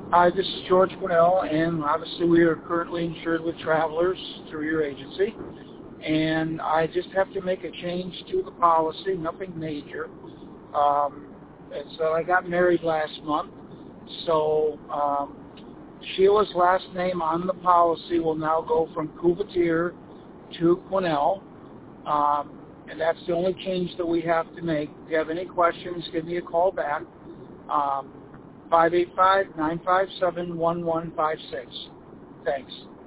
Hi, this is George Quinnell, and obviously we are currently insured with Travelers through your agency. And I just have to make a change to the policy, nothing major. I got married last month, so Sheila's last name on the policy will now go from Couverture to Quinnell. And that's the only change that we have to make. If you have any questions, give me a call back. 585-957-1156. Thanks.